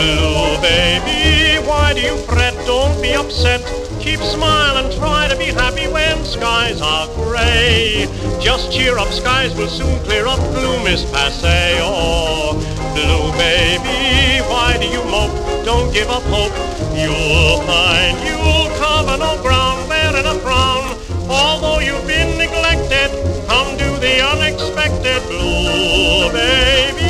Blue baby, why do you fret? Don't be upset. Keep smiling, try to be happy when skies are gray. Just cheer up, skies will soon clear up, gloom is passé. Oh, blue baby, why do you mope? Don't give up hope. You'll find you'll cover no ground wearing a frown. Although you've been neglected, come do the unexpected, blue baby.